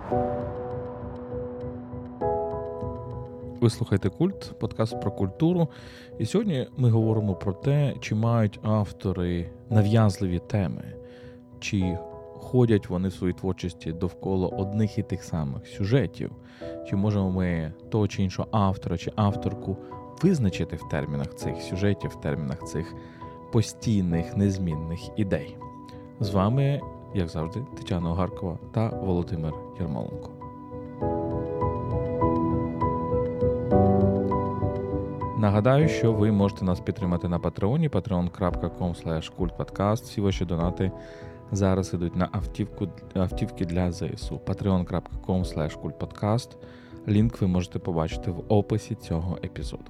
Ви слухаєте «Культ», подкаст про культуру. І сьогодні ми говоримо про те, чи мають автори нав'язливі теми, чи ходять вони в своїй творчості довкола одних і тих самих сюжетів, чи можемо ми того чи іншого автора чи авторку визначити в термінах цих сюжетів, в термінах цих постійних, незмінних ідей. З вами, як завжди, Тетяна Огаркова та Володимир Ярмоленко. Нагадаю, що ви можете нас підтримати на Патреоні, patreon.com/kultpodcast. Всі ваші донати зараз ідуть на автівки для ЗСУ. patreon.com/kultpodcast. Лінк ви можете побачити в описі цього епізоду.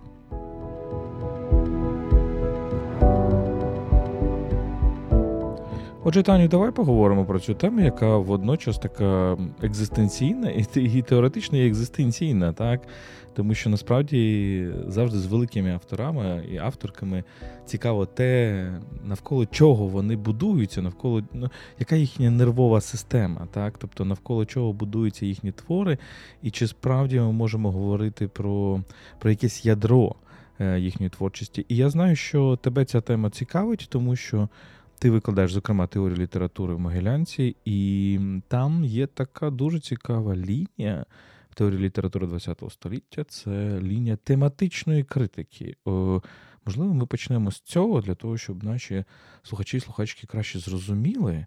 Отже, Таню, давай поговоримо про цю тему, яка водночас така екзистенційна і теоретично і екзистенційна, так? Тому що насправді завжди з великими авторами і авторками цікаво те, навколо чого вони будуються, навколо яка їхня нервова система, так? Тобто навколо чого будуються їхні твори, і чи справді ми можемо говорити про якесь ядро їхньої творчості. І я знаю, що тебе ця тема цікавить, тому що ти викладаєш, зокрема, теорію літератури в Могилянці, і там є така дуже цікава лінія в теорії літератури ХХ століття. Це лінія тематичної критики. Можливо, ми почнемо з цього, для того, щоб наші слухачі і слухачки краще зрозуміли,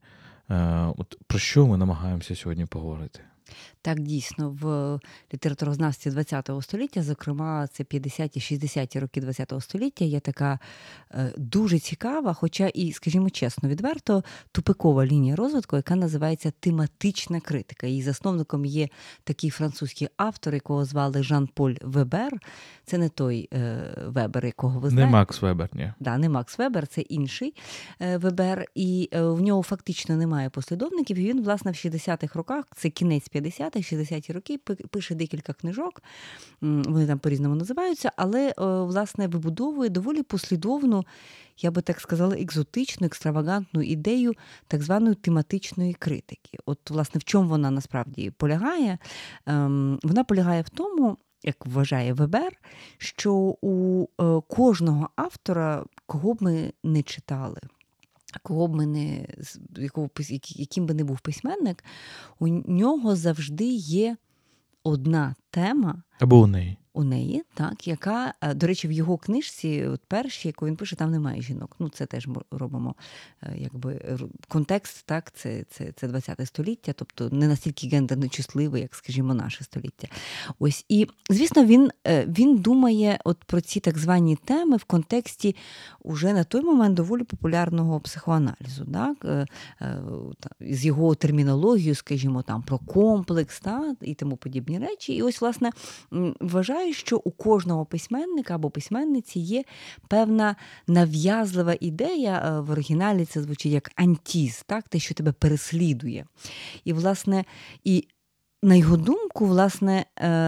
про що ми намагаємося сьогодні поговорити. Так, дійсно, в літературознавстві ХХ століття, зокрема, це 50-ті, 60-ті роки ХХ століття, є така дуже цікава, хоча і, скажімо чесно, відверто, тупикова лінія розвитку, яка називається тематична критика. Її засновником є такий французький автор, якого звали Жан-Поль Вебер. Це не той Вебер, якого ви знаєте. Не Макс Вебер, ні. Да, не Макс Вебер, це інший Вебер. І в нього фактично немає послідовників. І він, власне, в 60-х роках, це кінець 50-х, 60-ті роки, пише декілька книжок, вони там по-різному називаються, але, власне, вибудовує доволі послідовну, я би так сказала, екзотичну, екстравагантну ідею так званої тематичної критики. От, власне, в чому вона насправді полягає? Вона полягає в тому, як вважає Вебер, що у кожного автора, кого б ми не читали, кого б ми не, яким би не був письменник, у нього завжди є одна тема. Або у неї. У неї, так, яка, до речі, в його книжці, от першій, яку він пише, там немає жінок. Ну, це теж робимо, якби, контекст, так, це 20 століття, тобто не настільки гендерно чутливе, як, скажімо, наше століття. Ось, і, звісно, він думає от про ці так звані теми в контексті уже на той момент доволі популярного психоаналізу, так, з його термінологією, скажімо, там, про комплекс, так, і тому подібні речі. І ось, власне, вважаю, що у кожного письменника або письменниці є певна нав'язлива ідея, в оригіналі це звучить як антіз, так, те, що тебе переслідує. І, власне, і на його думку, власне,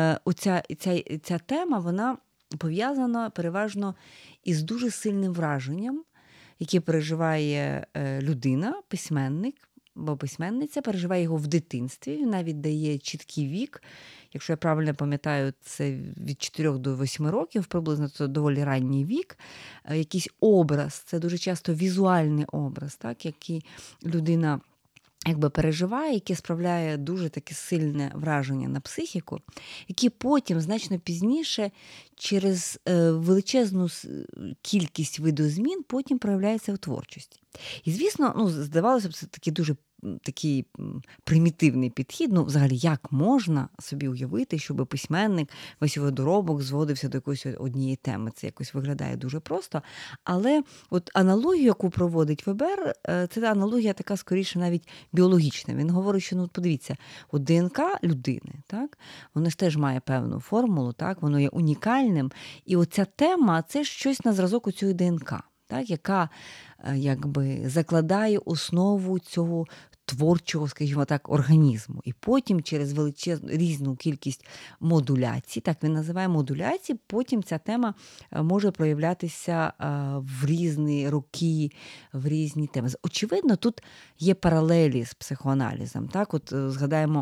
ця тема, вона пов'язана переважно із дуже сильним враженням, яке переживає людина, письменник, бо письменниця переживає його в дитинстві, він навіть дає чіткий вік. Якщо я правильно пам'ятаю, це від 4 до 8 років, приблизно це доволі ранній вік. Якийсь образ, це дуже часто візуальний образ, так, який людина якби переживає, яке справляє дуже таке сильне враження на психіку, які потім, значно пізніше, через величезну кількість видозмін потім проявляється в творчості. І, звісно, здавалося б, це такий примітивний підхід. Ну, взагалі, як можна собі уявити, щоб письменник, весь його доробок зводився до якоїсь однієї теми. Це якось виглядає дуже просто. Але от аналогію, яку проводить Вебер, це аналогія така, скоріше, навіть біологічна. Він говорить, що, ну, подивіться, от ДНК людини, так, воно ж теж має певну формулу, так, воно є унікальним. І оця тема – це щось на зразок у цієї ДНК, так, яка якби закладає основу цього творчого, скажімо так, організму. І потім через величезну різну кількість модуляцій, так він називає модуляції, потім ця тема може проявлятися в різні роки, в різні теми. Очевидно, тут є паралелі з психоаналізом. Так? От згадаємо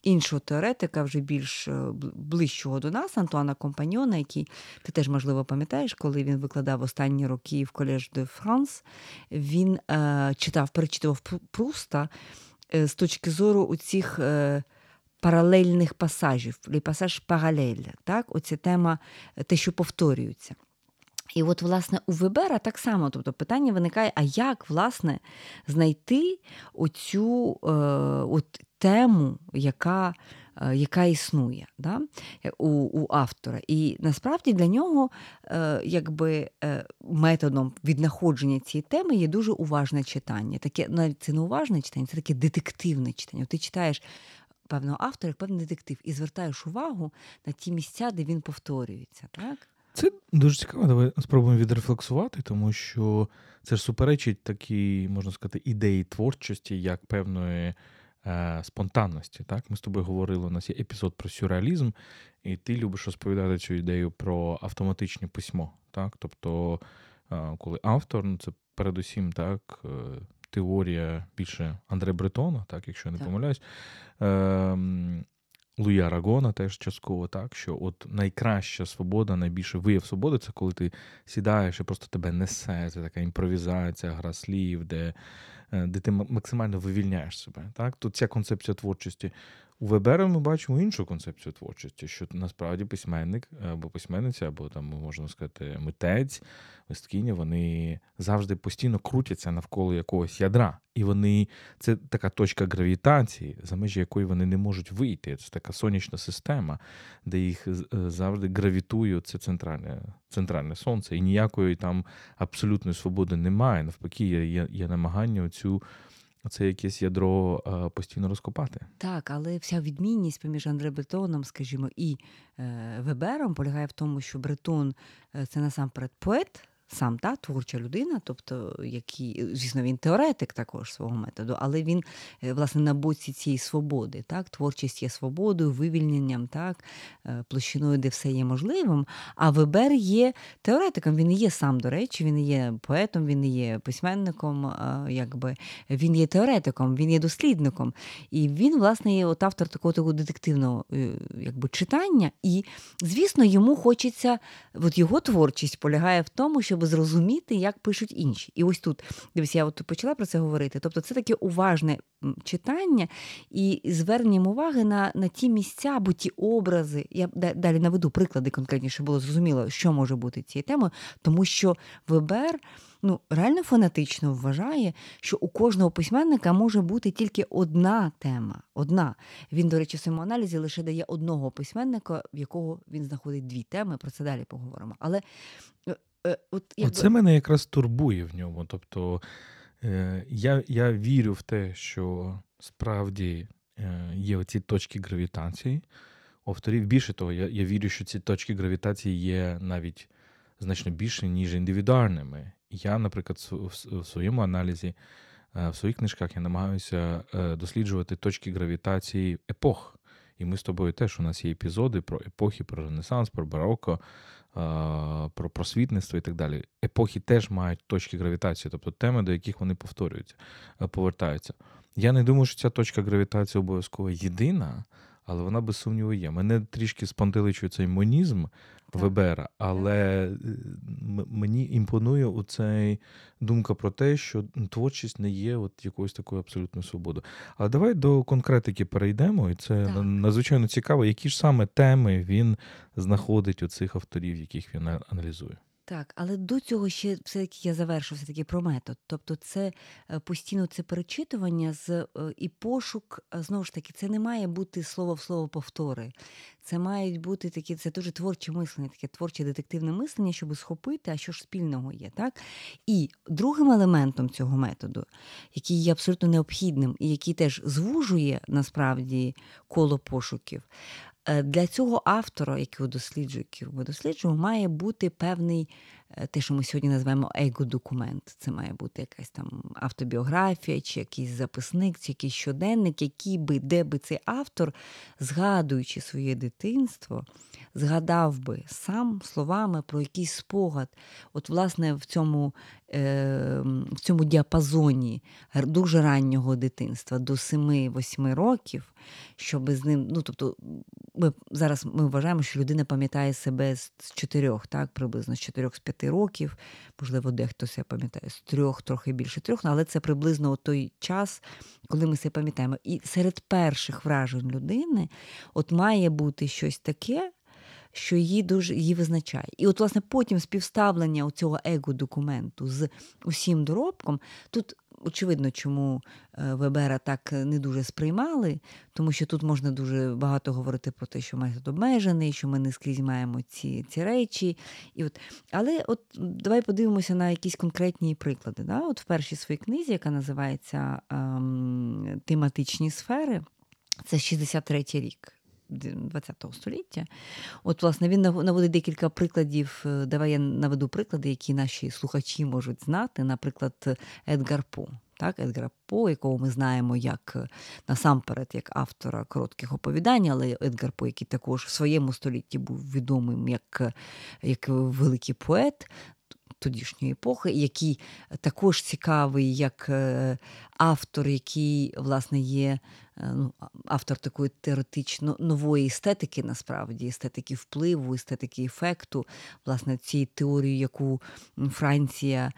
іншого теоретика, вже більш ближчого до нас, Антуана Компаньйона, який ти теж, можливо, пам'ятаєш, коли він викладав останні роки в Collège de France, він перечитував Пруста з точки зору у цих паралельних пасажів, пасаж паралель, так? Оця тема, те, що повторюється. І от, власне, у Вебера так само, тобто питання виникає, а як, власне, знайти оцю тему, яка існує, да? у автора. І насправді для нього методом віднаходження цієї теми є дуже уважне читання. Таке, навіть це не уважне читання, це таке детективне читання. Ти читаєш певного автора, як певний детектив, і звертаєш увагу на ті місця, де він повторюється, так? Це дуже цікаво, давай спробуємо відрефлексувати, тому що це ж суперечить такій, можна сказати, ідеї творчості, як певної спонтанності. Так? Ми з тобою говорили, у нас є епізод про сюрреалізм, і ти любиш розповідати цю ідею про автоматичне письмо. Так? Тобто, коли автор, це передусім так, теорія більше Андре Бретона, так, якщо я не помиляюсь, Луї Арагона теж частково, так, що от найкраща свобода, найбільше вияв свободи, це коли ти сідаєш і просто тебе несе, це така імпровізація, гра слів, де ти максимально вивільняєш себе. Так? Тут ця концепція творчості. У Вебера ми бачимо іншу концепцію творчості, що насправді письменник або письменниця, або там, можна сказати, митець, мисткиня, вони завжди постійно крутяться навколо якогось ядра. І це така точка гравітації, за межі якої вони не можуть вийти. Це така сонячна система, де їх завжди гравітує це центральне сонце. І ніякої там абсолютної свободи немає. Навпаки, є намагання це якесь ядро постійно розкопати. Так, але вся відмінність поміж Андре Бретоном, скажімо, і Вебером полягає в тому, що Бретон – це насамперед поет, сам творча людина, тобто, звісно, він теоретик також свого методу, але він, власне, на боці цієї свободи. Так? Творчість є свободою, вивільненням, так? Площиною, де все є можливим. А Вебер є теоретиком, він не є сам, до речі, він не є поетом, він не є письменником, він є теоретиком, він є дослідником. І він, власне, є автор такого детективного читання. І, звісно, йому хочеться, його творчість полягає в тому, щоб зрозуміти, як пишуть інші. І ось тут, дивись, я почала про це говорити. Тобто це таке уважне читання і зверненням уваги на ті місця або ті образи. Я далі наведу приклади конкретні, щоб було зрозуміло, що може бути цією темою, тому що Вебер реально фанатично вважає, що у кожного письменника може бути тільки одна тема. Одна. Він, до речі, в своєму аналізі лише дає одного письменника, в якого він знаходить дві теми, про це далі поговоримо. Але Оце мене якраз турбує в ньому. Тобто я вірю в те, що справді є оці точки гравітації у авторів. Більше того, я вірю, що ці точки гравітації є навіть значно більше, ніж індивідуальними. Я, наприклад, в своєму аналізі, в своїх книжках я намагаюся досліджувати точки гравітації епох. І ми з тобою теж, у нас є епізоди про епохи, про Ренесанс, про бароко, про просвітництво і так далі. Епохи теж мають точки гравітації, тобто теми, до яких вони повертаються. Я не думаю, що ця точка гравітації обов'язково єдина, але вона без сумніву є. Мене трішки спантеличує цей монізм Вебера, але мені імпонує оцей думка про те, що творчість не є якоюсь такою абсолютною свободою. Але давай до конкретики перейдемо, і це надзвичайно цікаво, які ж саме теми він знаходить у цих авторів, яких він аналізує. Так, але до цього ще все-таки я завершу все-таки про метод. Тобто це постійно це перечитування і пошук, знову ж таки, це не має бути слово в слово повтори. Це мають бути такі, це дуже творче мислення, таке творче детективне мислення, щоб схопити, а що ж спільного є. Так? І другим елементом цього методу, який є абсолютно необхідним і який теж звужує, насправді, коло пошуків, для цього автора, який досліджує, має бути певний те, що ми сьогодні називаємо его-документ. Це має бути якась там автобіографія, чи якийсь записник, чи якийсь щоденник, де би цей автор, згадуючи своє дитинство, згадав би сам словами про якийсь спогад. От, власне, в цьому діапазоні дуже раннього дитинства, до 7-8 років, щоб з ним, тобто, зараз ми вважаємо, що людина пам'ятає себе з 4, так, приблизно з 4-5 років, можливо, дехто себе пам'ятає з 3, трохи більше 3, але це приблизно той час, коли ми себе пам'ятаємо. І серед перших вражень людини от має бути щось таке, що її визначає. І от, власне, потім співставлення цього его-документу з усім доробком, тут очевидно, чому Вебера так не дуже сприймали, тому що тут можна дуже багато говорити про те, що метод обмежений, що ми не скрізь маємо ці речі. Але давай подивимося на якісь конкретні приклади. Да? От в першій своїй книзі, яка називається «Тематичні сфери», це 63-й рік ХХ століття. От, власне, він наводить декілька прикладів. Давай я наведу приклади, які наші слухачі можуть знати. Наприклад, Едгар По. Так, Едгара По, якого ми знаємо насамперед як автора коротких оповідань, але Едгар По, який також в своєму столітті був відомим як великий поет тодішньої епохи, який також цікавий як автор, який, власне, є автор такої теоретично нової естетики, насправді, естетики впливу, естетики ефекту, власне, цієї теорії, яку Франція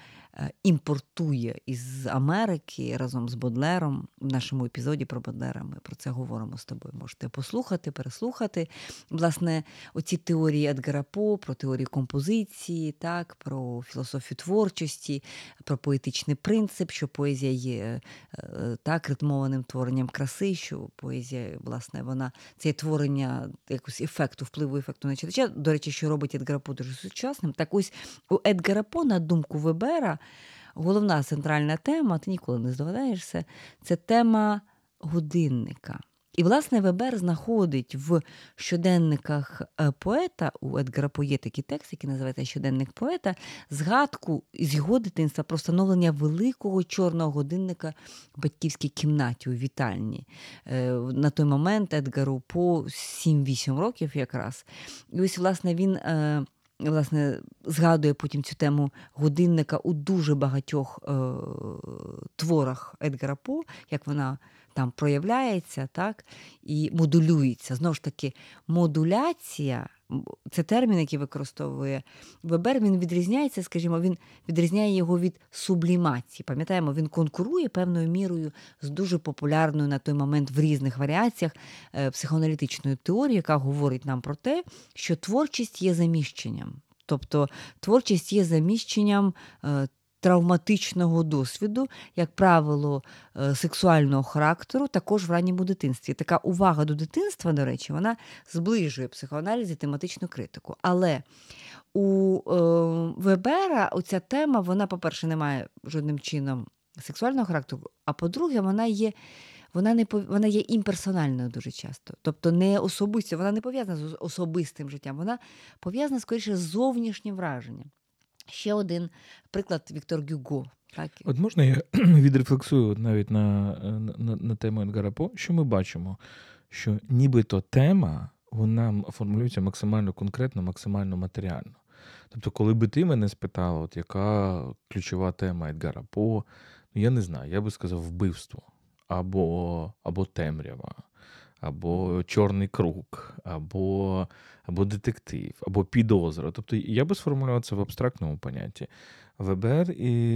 імпортує із Америки разом з Бодлером. В нашому епізоді про Бодлера ми про це говоримо з тобою. Можете послухати, переслухати. Власне, оці теорії Едгара По, про теорію композиції, так, про філософію творчості, про поетичний принцип, що поезія є так, ритмованим творенням краси, що поезія, власне, це є творення якогось впливу ефекту на читача. До речі, що робить Едгара По дуже сучасним. Так ось у Едгара По, на думку Вебера, головна центральна тема, ти ніколи не здогадаєшся, це тема годинника. І, власне, Вебер знаходить в щоденниках поета, у Едгара По є такий текст, який називається «Щоденник поета», згадку з його дитинства про встановлення великого чорного годинника в батьківській кімнаті у вітальні. На той момент Едгару По 7-8 років якраз. І ось, власне, він згадує потім цю тему годинника у дуже багатьох творах Едгара По, як вона там проявляється, так, і модулюється. Знову ж таки, модуляція – це термін, який використовує Вебер, він відрізняється, скажімо, він відрізняє його від сублімації. Пам'ятаємо, він конкурує певною мірою з дуже популярною на той момент в різних варіаціях психоаналітичною теорією, яка говорить нам про те, що творчість є заміщенням. Тобто творчість є заміщенням травматичного досвіду, як правило, сексуального характеру, також в ранньому дитинстві. Така увага до дитинства, до речі, вона зближує психоаналіз і тематичну критику. Але у Вебера оця тема, вона, по-перше, не має жодним чином сексуального характеру, а по-друге, вона є імперсональною дуже часто. Тобто не особисто, вона не пов'язана з особистим життям, вона пов'язана, скоріше, з зовнішнім враженням. Ще один приклад Віктор Гюго. Так? От можна я відрефлексую навіть на тему Едгара По, що ми бачимо, що нібито тема, вона формулюється максимально конкретно, максимально матеріально. Тобто, коли би ти мене спитала, от яка ключова тема Едгара По, я не знаю, я би сказав вбивство, або темрява, або чорний круг, або детектив, або підозра. Тобто я би сформулював це в абстрактному понятті. Вебер,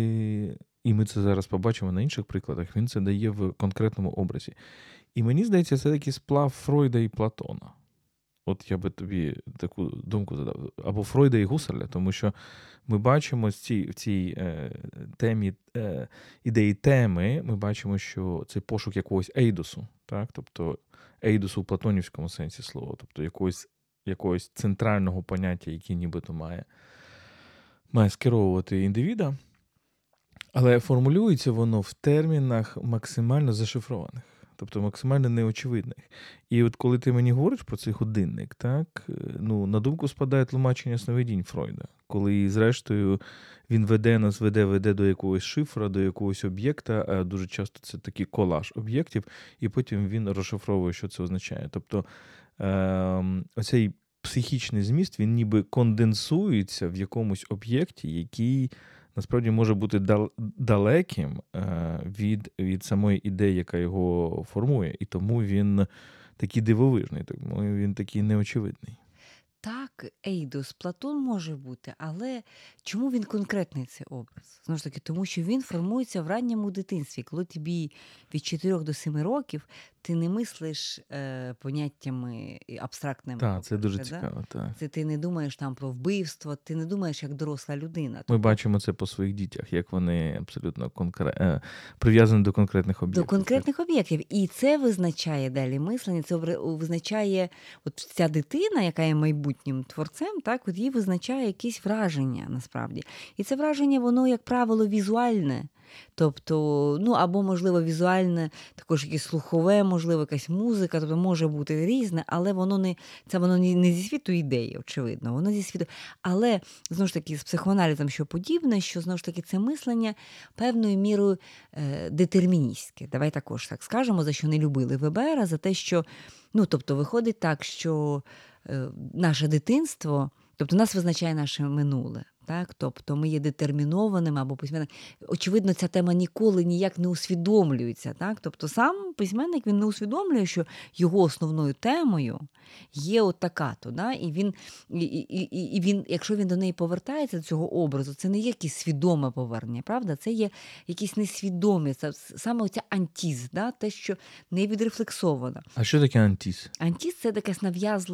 і ми це зараз побачимо на інших прикладах, він це дає в конкретному образі. І мені здається, це такий сплав Фройда і Платона. От я би тобі таку думку задав. Або Фройда і Гусарля, тому що ми бачимо в цій темі, ідеї теми, ми бачимо, що це пошук якогось ейдосу, так? Тобто ейдосу в платонівському сенсі слова, тобто якогось центрального поняття, яке нібито має скеровувати індивіда, але формулюється воно в термінах максимально зашифрованих. тобто максимально неочевидних. І от коли ти мені говориш про цей годинник, так, ну, на думку спадає тлумачення сновидінь Фройда, коли, зрештою, він веде до якогось шифра, до якогось об'єкта, дуже часто це такий колаж об'єктів, і потім він розшифровує, що це означає. Тобто оцей психічний зміст, він ніби конденсується в якомусь об'єкті, який насправді може бути далеким від самої ідеї, яка його формує. І тому він такий дивовижний, тому він такий неочевидний. Так, Ейдос, Платон може бути, але чому він конкретний цей образ? Знову ж таки, тому що він формується в ранньому дитинстві. Коли тобі від 4 до 7 років, ти не мислиш поняттями абстрактними. Так, це дуже цікаво. Так. Це ти не думаєш там про вбивство, ти не думаєш як доросла людина. Ми бачимо це по своїх дітях, як вони абсолютно прив'язані до конкретних об'єктів. До конкретних об'єктів. І це визначає далі мислення, це визначає от ця дитина, яка є майбутнім творцем, так, от їй визначає якісь враження насправді. І це враження, воно, як правило, візуальне. Тобто, ну, або, можливо, візуальне, також якесь слухове, можливо, якась музика, тобто може бути різне, але воно не зі світу ідеї, очевидно, воно зі світу. Але, знову ж таки, з психоаналізом що подібне, що, знову ж таки, це мислення певною мірою детерміністське. Давай також так скажемо, за що не любили Вебера, за те, що, ну, тобто, виходить так, що наше дитинство, тобто нас визначає наше минуле. Так? Тобто ми є детермінованими або письменник. Очевидно, ця тема ніколи ніяк не усвідомлюється. Так? Тобто сам письменник, він не усвідомлює, що його основною темою є от така-то. Да? І він, якщо він до неї повертається, до цього образу, це не є якесь свідоме повернення, правда? Це є якісь несвідомі, це саме оця антіз, да? Те, що не відрефлексовано. А що таке антіз? Антіз – це якась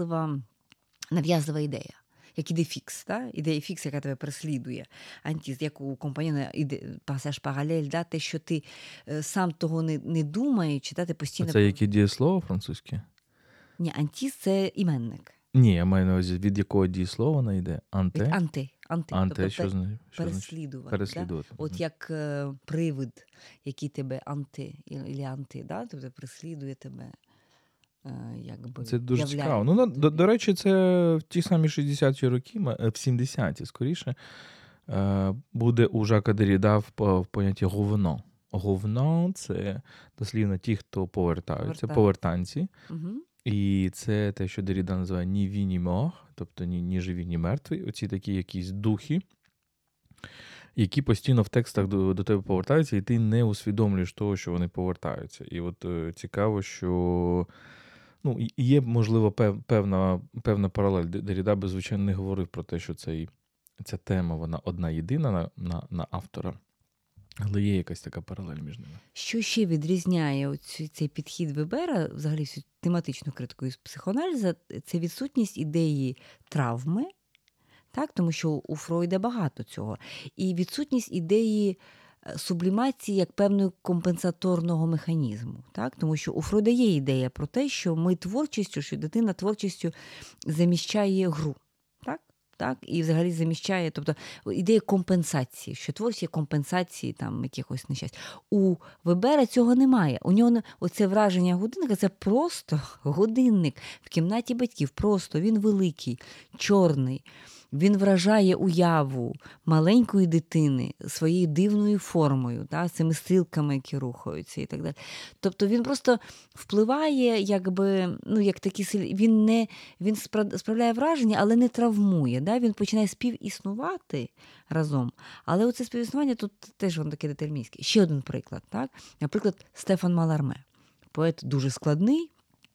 нав'язлива ідея. Як ідея-фікс, да? Ідея-фікс, яка тебе переслідує. Антіз, як у компаньона пасаж паралель, да? Те, що ти сам того не думаючи, да? Ти постійно... А це яке дієслово французьке? Ні, антіз – це іменник. Ні, я маю на увазі, від якого дієслова вона йде? Анте? Від анте. Анте, тобто що значить? Переслідувати. Да? От як привид, який тебе анте, да? Тобто переслідує тебе. Якби це дуже цікаво. Ну, до речі, це в ті самі 60-ті роки, в 70-ті, скоріше, буде у Жака Дерріда в понятті говно. Говно – це дослівно ті, хто повертаються, повертанці. Угу. І це те, що Дерріда називає ні ві, ні мор, тобто ні живі, ні мертві. Оці такі якісь духи, які постійно в текстах до тебе повертаються, і ти не усвідомлюєш того, що вони повертаються. І от цікаво, що ну, є, можливо, певна паралель. Дерріда би, звичайно, не говорив про те, що ця тема, вона одна єдина на автора. Але є якась така паралель між ними. Що ще відрізняє цей підхід Вебера, взагалі всю тематичну критику із психоаналізу, це відсутність ідеї травми, так? Тому що у Фройда багато цього. І відсутність ідеї сублімації як певного компенсаторного механізму. Так? Тому що у Фройда є ідея про те, що ми творчістю, що дитина творчістю заміщає гру. Так? І взагалі заміщає, тобто ідея компенсації, що творчість є компенсації там якихось нещасть. У Вебера цього немає. У нього оце враження годинника – це просто годинник в кімнаті батьків. Просто він великий, чорний. Він вражає уяву маленької дитини своєю дивною формою, да, цими стрілками, які рухаються і так далі. Тобто він просто впливає, якби, ну, як такий, він справляє враження, але не травмує. Да? Він починає співіснувати разом. Але оце співіснування тут теж воно таке детерміністське. Ще один приклад. Так? Наприклад, Стефан Маларме. Поет дуже складний,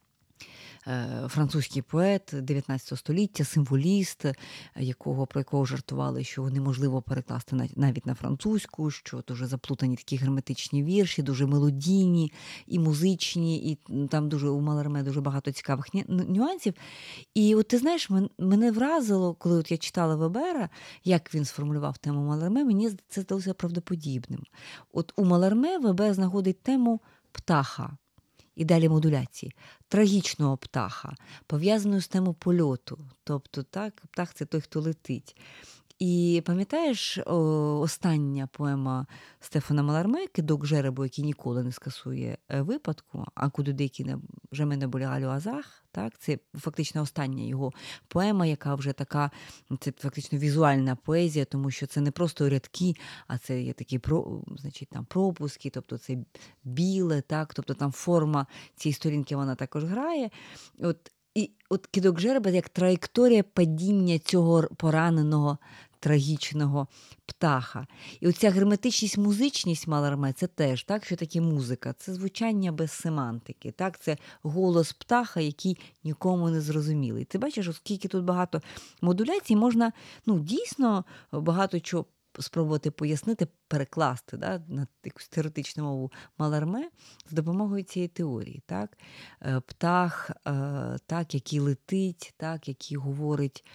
французький поет 19 століття, символіст, про якого жартували, що неможливо перекласти навіть на французьку, що дуже заплутані такі герметичні вірші, дуже мелодійні і музичні, і там дуже у Маларме дуже багато цікавих нюансів. І от ти знаєш, мене вразило, коли от я читала Вебера, як він сформулював тему Маларме, мені це здалося правдоподібним. От у Маларме Вебер знаходить тему птаха. І далі модуляції. Трагічного птаха, пов'язаної з темою польоту. Тобто, так, птах – це той, хто летить. І пам'ятаєш, остання поема Стефана Маларме «Кидок жеребу, який ніколи не скасує випадку, а куди деякі вже мене болягали азах». Так? Це фактично остання його поема, яка вже така, це фактично візуальна поезія, тому що це не просто рядки, а це є такі значить, там пропуски, тобто це біле, так? Тобто там форма цієї сторінки вона також грає. І от «Кидок жереба» як траєкторія падіння цього пораненого трагічного птаха. І оця герметичність, музичність Маларме – це теж, так, що таке музика? Це звучання без семантики, так? Це голос птаха, який нікому не зрозумілий. Ти бачиш, оскільки тут багато модуляцій, можна дійсно багато чого спробувати пояснити, перекласти, да, на якусь теоретичну мову Маларме з допомогою цієї теорії. Так? Птах, так, який летить, так, який говорить.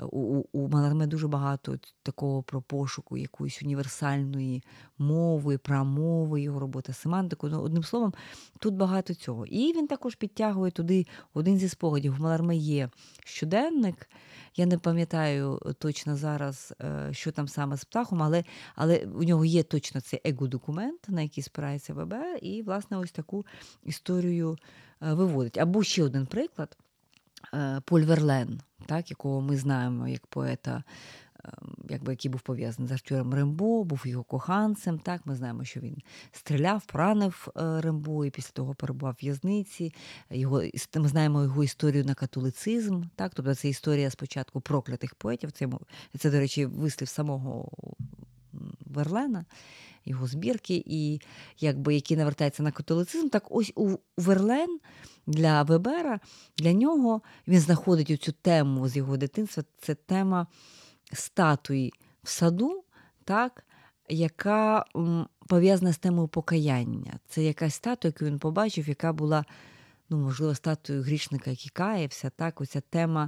У Маларме дуже багато такого про пошуку якоїсь універсальної мови, прамови, його робота семантику. Одним словом, тут багато цього. І він також підтягує туди один зі спогадів. В Маларме є щоденник. Я не пам'ятаю точно зараз, що там саме з птахом, але у нього є точно цей его-документ, на який спирається Вебер, і, власне, ось таку історію виводить. Або ще один приклад – Поль Верлен, так, якого ми знаємо як поета, який був пов'язаний з Артюром Рембо, був його коханцем. Так, ми знаємо, що він стріляв, поранив Рембо і після того перебував в в'язниці. Ми знаємо його історію на католицизм. Так, тобто це історія спочатку проклятих поетів. Це, до речі, вислів самого Верлена, його збірки, і який навертається на католицизм. Так ось у Верлен для Вебера, для нього він знаходить оцю тему з його дитинства. Це тема статуї в саду, так, яка пов'язана з темою покаяння. Це якась статуя, яку він побачив, яка була, можливо, статуєю грішника, який каявся. Так, оця тема,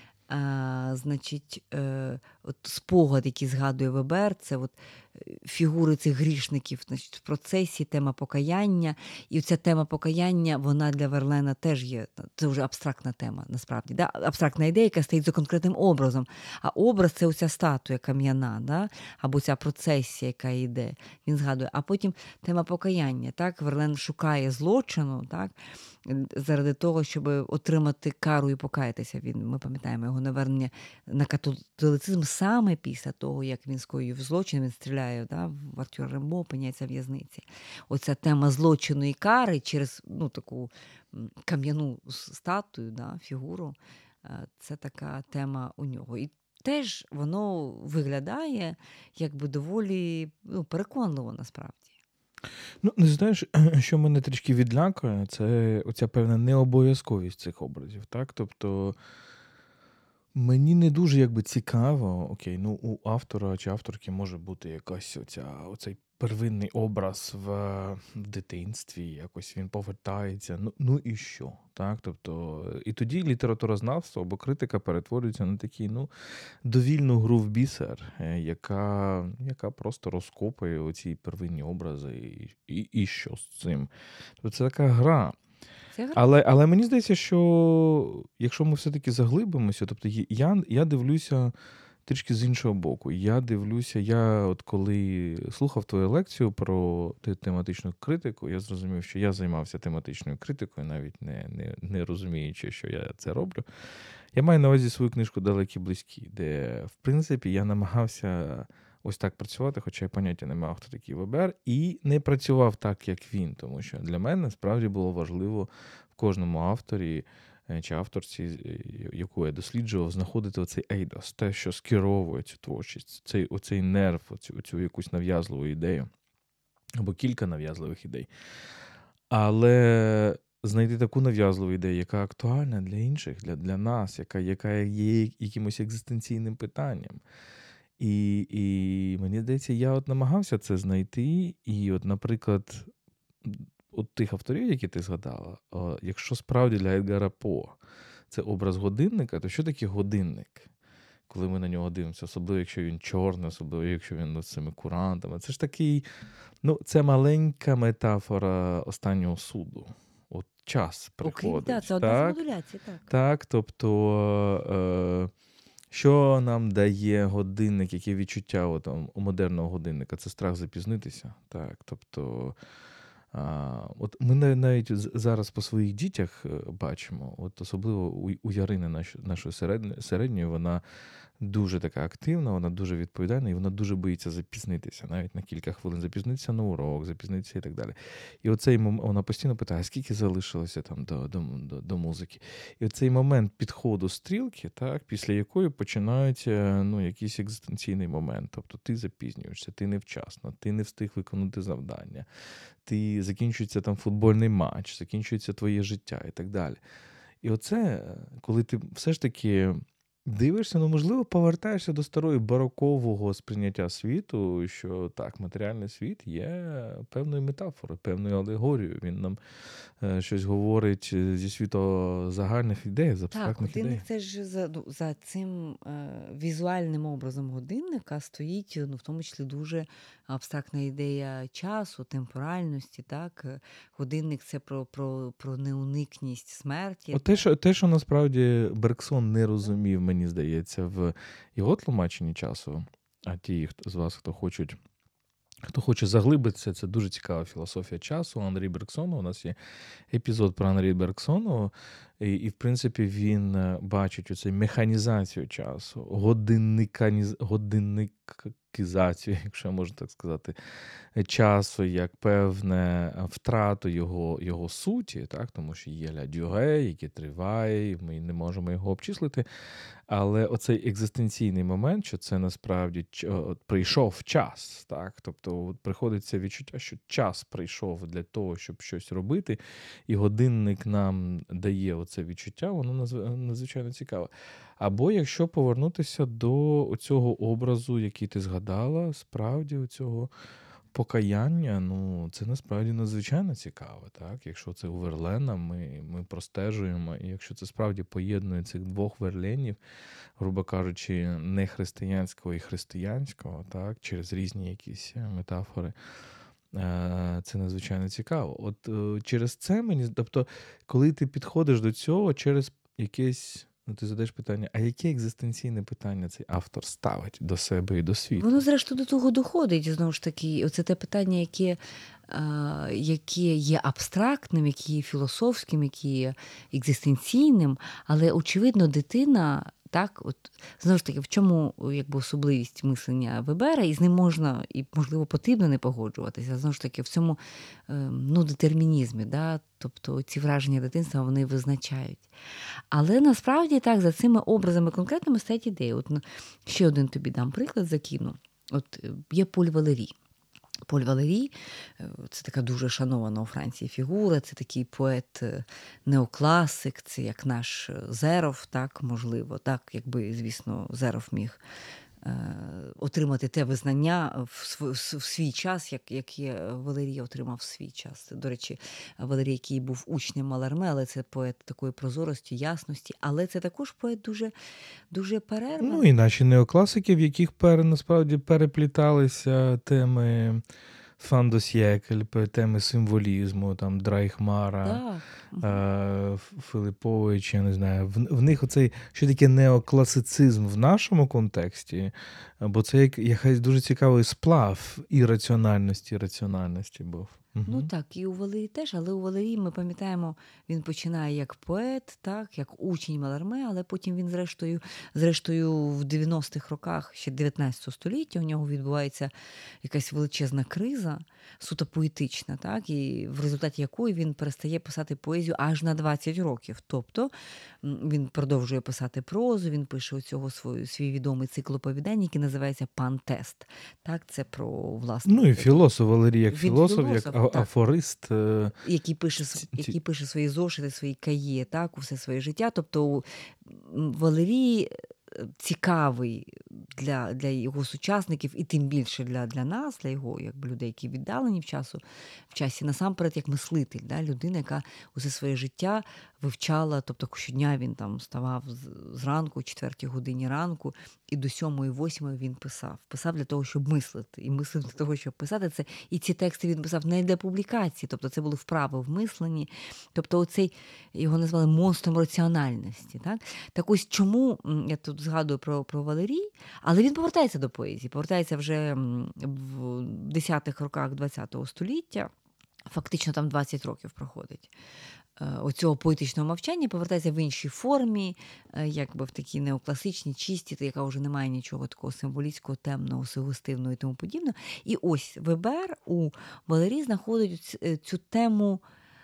значить, от спогад, який згадує Вебер, це от фігури цих грішників, значить, в процесі, тема покаяння. І ця тема покаяння, вона для Верлена теж є, це вже абстрактна тема, насправді. Да? Абстрактна ідея, яка стоїть за конкретним образом. А образ – це оця статуя кам'яна, да? Або ця процесія, яка йде, він згадує. А потім тема покаяння. Так? Верлен шукає злочину, так? Заради того, щоб отримати кару і покаятися. Ми пам'ятаємо його навернення на католицизм саме після того, як він скоїв злочин, він стріляє, да, в Артюра Рембо, опиняється в в'язниці. Оця тема злочину і кари через таку кам'яну статую, да, фігуру, це така тема у нього. І теж воно виглядає доволі переконливо насправді. Не знаєш, що мене трішки відлякує, це оця певна необов'язковість цих образів. Так? Тобто мені не дуже цікаво, у автора чи авторки може бути якась оцей первинний образ в дитинстві, якось він повертається, і що? Так? Тобто, і тоді літературознавство або критика перетворюється на такий, довільну гру в бісер, яка просто розкопує оці первинні образи, і що з цим. Тобто це така гра. Але мені здається, що якщо ми все-таки заглибимося, тобто я дивлюся трішки з іншого боку. Я коли слухав твою лекцію про тематичну критику, я зрозумів, що я займався тематичною критикою, навіть не розуміючи, що я це роблю. Я маю на увазі свою книжку «Далекі близькі», де, в принципі, я намагався ось так працювати, хоча я поняття не мав, хто такий Вебер, і не працював так, як він, тому що для мене справді було важливо в кожному авторі чи авторці, яку я досліджував, знаходити оцей ейдос, те, що скеровує цю творчість, оцей нерв, оцю якусь нав'язливу ідею, або кілька нав'язливих ідей. Але знайти таку нав'язливу ідею, яка актуальна для інших, для нас, яка є якимось екзистенційним питанням. І мені здається, я намагався це знайти, і наприклад, тих авторів, які ти згадала, якщо справді для Едгара По це образ годинника, то що таке годинник? Коли ми на нього дивимося, особливо, якщо він чорний, особливо, якщо він з цими курантами. Це ж такий, це маленька метафора останнього суду. Час приходить. Це одна з модуляцій, так. Так, тобто Що нам дає годинник, яке відчуття у модерного годинника? Це страх запізнитися. Так, тобто, от ми навіть зараз по своїх дітях бачимо, от особливо у Ярини нашої середньої, вона дуже така активна, вона дуже відповідальна, і вона дуже боїться запізнитися, навіть на кілька хвилин запізнитися на урок, запізнитися і так далі. І оцей момент, вона постійно питає, а скільки залишилося там до музики? І оцей момент підходу стрілки, так, після якої починаються якийсь екзистенційний момент. Тобто ти запізнюєшся, ти невчасно, ти не встиг виконати завдання, закінчується там футбольний матч, закінчується твоє життя і так далі. І оце, коли ти все ж таки дивишся, можливо, повертаєшся до старої барокового сприйняття світу, що так, матеріальний світ є певною метафорою, певною алегорією. Він нам щось говорить зі світу загальних ідей, з абстрактних ідей. Так, годинник це ж за цим візуальним образом годинника стоїть, в тому числі дуже абстрактна ідея часу, темпоральності. Так? Годинник – це про неуникність смерті. Те, що насправді Бергсон не розумів, мені здається, в його тлумаченні часу, а ті з вас, хто хоче заглибитися, це дуже цікава філософія часу Анрі Бергсона. У нас є епізод про Анрі Бергсона, і в принципі він бачить оцю механізацію часу, годинникізацію, якщо можна так сказати, часу як певне втрату його суті, так? Тому що є ля дюре, який триває, ми не можемо його обчислити. Але оцей екзистенційний момент, що це насправді прийшов час, так? Тобто приходиться відчуття, що час прийшов для того, щоб щось робити, і годинник нам дає оце відчуття, воно надзвичайно цікаве. Або якщо повернутися до цього образу, який ти згадала, справді оцього покаяння, це насправді надзвичайно цікаво, так? Якщо це у Верлена, ми простежуємо, і якщо це справді поєднує цих двох Верленів, грубо кажучи, не християнського і християнського, так? Через різні якісь метафори, це надзвичайно цікаво. От через це тобто, коли ти підходиш до цього через якесь, ти задаєш питання, а яке екзистенційне питання цей автор ставить до себе і до світу? Воно, зрештою, до того доходить, знову ж таки, оце те питання, яке є абстрактним, яке є філософським, яке є екзистенційним, але, очевидно, дитина, так, от, знову ж таки, в чому особливість мислення Вебера, і з ним можна, і, можливо, потрібно не погоджуватися, знову ж таки, в цьому детермінізмі, да? Тобто ці враження дитинства, вони визначають. Але насправді так, за цими образами конкретними стоять ідеї. От ще один тобі дам приклад, закину. От є Поль Валері. Поль Валері – це така дуже шанована у Франції фігура, це такий поет-неокласик, це як наш Зеров, так, можливо, так, якби, звісно, Зеров міг отримати те визнання в свій час, яке Валерій отримав в свій час. До речі, Валерій, який був учнем Маларме, але це поет такої прозорості, ясності, але це також поет дуже перерваний. І наші неокласики, в яких насправді перепліталися теми Фандосьєкль, теми символізму, там Драйхмара, Филипович, я не знаю. В них оцей, що таке неокласицизм в нашому контексті, бо це якийсь дуже цікавий сплав і раціональності був. Ну так, і у Валерії теж, але у Валерії, ми пам'ятаємо, він починає як поет, так, як учень Маларме, але потім він зрештою в 90-х роках, ще 19 століття, у нього відбувається якась величезна криза, суто поетична, так, і в результаті якої він перестає писати поезію аж на 20 років. Тобто він продовжує писати прозу, він пише свій відомий цикл оповідань, який називається «Пан-тест». Так, це про, власне... і філософ Валерій, як філософ, як афорист. Який пише свої зошити, свої каї, так, усе своє життя. Тобто Валерій цікавий для його сучасників і тим більше для нас, для його людей, які віддалені в часі, насамперед як мислитель, да, людина, яка усе своє життя вивчала, тобто щодня він там вставав зранку, о 4 годині ранку, і до 7-8 він писав. Писав для того, щоб мислити. І мислив для того, щоб писати це. І ці тексти він писав не для публікації, тобто це були вправи в мисленні. Тобто оцей, його назвали монстром раціональності. Так ось чому, я тут згадую про Валерій, але він повертається до поезії, повертається вже в 10-х роках ХХ століття, фактично там 20 років проходить. Оцього поетичного мовчання повертається в іншій формі, якби в такій неокласичній, чистій, яка вже не має нічого такого символічного, темного, сугестивного і тому подібного. І ось Вебер у Валерії знаходить цю тему,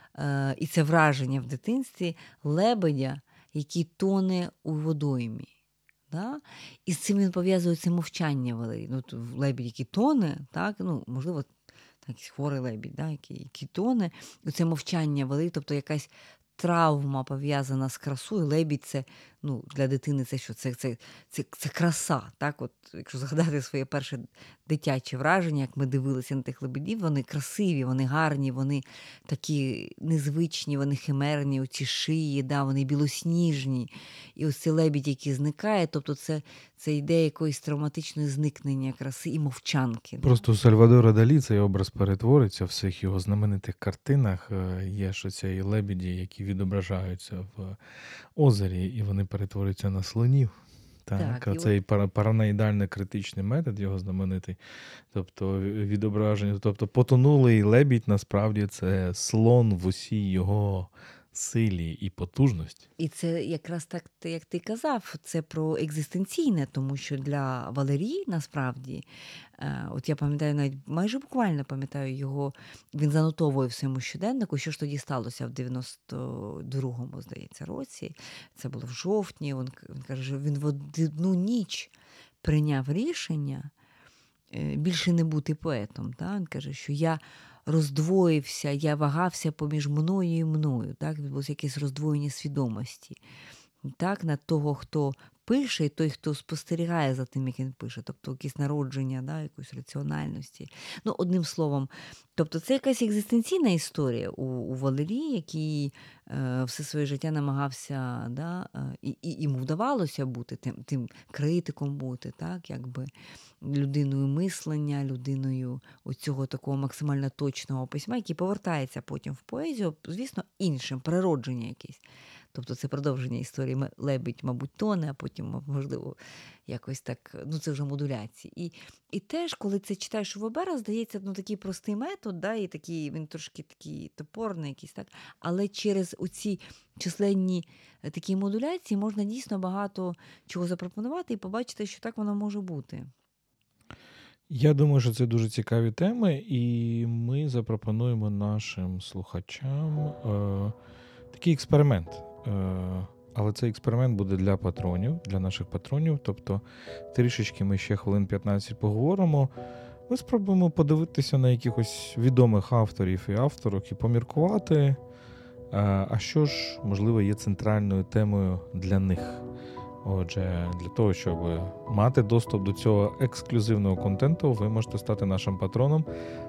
і це враження в дитинстві, лебедя, який тоне у водоймі. Да? І з цим він пов'язує це мовчання Валерії. Ну, лебідь, який тоне, так? Ну, можливо, якийсь хворий лебідь, да? який тоне. І це мовчання Валерії, тобто якась травма пов'язана з красою. Лебідь – це, ну, для дитини це що? Це краса. Так? От, якщо згадати своє перше дитяче враження, як ми дивилися на тих лебедів, вони красиві, вони гарні, вони такі незвичні, вони химерні, оці шиї, да, вони білосніжні. І ось цей лебідь, який зникає, тобто це ідея якоїсь травматичної зникнення краси і мовчанки. Просто у Сальвадора Далі цей образ перетвориться в всіх його знаменитих картинах. Є ж оці лебеді, які відображаються в озері, і вони перетворюються на слонів. Так, цей параноїдально-критичний метод, його знаменитий, тобто відображення, тобто потонулий лебідь, насправді це слон в усій його силі і потужності. І це якраз так, як ти казав, це про екзистенційне, тому що для Валерії, насправді, от я пам'ятаю, навіть майже буквально пам'ятаю його, він занотовує в своєму щоденнику, що ж тоді сталося в 92-му, здається, році, це було в жовтні, він каже, що він в одну ніч прийняв рішення більше не бути поетом. Так? Він каже, що я роздвоївся, я вагався поміж мною і мною. Так? Відбулося якесь роздвоєння свідомості. Так? На того, хто пише, і той, хто спостерігає за тим, як він пише. Тобто якесь народження, да? Якоїсь раціональності. Ну, одним словом, тобто це якась екзистенційна історія у Валерії, який все своє життя намагався, да? І йому вдавалося бути тим критиком бути, так? Якби людиною мислення, людиною оцього такого максимально точного письма, який повертається потім в поезію, звісно, іншим, природження якесь. Тобто це продовження історії лебідь, мабуть, тоне, а потім, можливо, якось так, ну це вже модуляції. І теж, коли це читаєш у Вебера, здається, ну такий простий метод, да, і такий, він трошки такий топорний якийсь, так, але через оці численні такі модуляції можна дійсно багато чого запропонувати і побачити, що так воно може бути. Я думаю, що це дуже цікаві теми, і ми запропонуємо нашим слухачам такий експеримент. Але цей експеримент буде для патронів, для наших патронів. Тобто трішечки ми ще хвилин 15 поговоримо. Ми спробуємо подивитися на якихось відомих авторів і авторок і поміркувати, а що ж, можливо, є центральною темою для них. Отже, для того, щоб мати доступ до цього ексклюзивного контенту, ви можете стати нашим патроном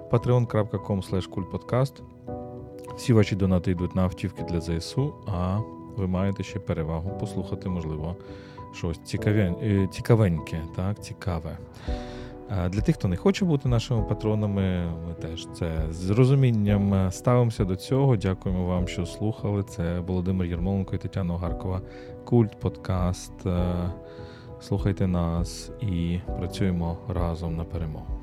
patreon.com/kultpodcast. Всі ваші донати йдуть на автівки для ЗСУ, а ви маєте ще перевагу послухати, можливо, щось цікавеньке, так, цікаве. Для тих, хто не хоче бути нашими патронами, ми теж це з розумінням ставимося до цього. Дякуємо вам, що слухали. Це Володимир Єрмоленко і Тетяна Огаркова. Культ, подкаст. Слухайте нас і працюємо разом на перемогу.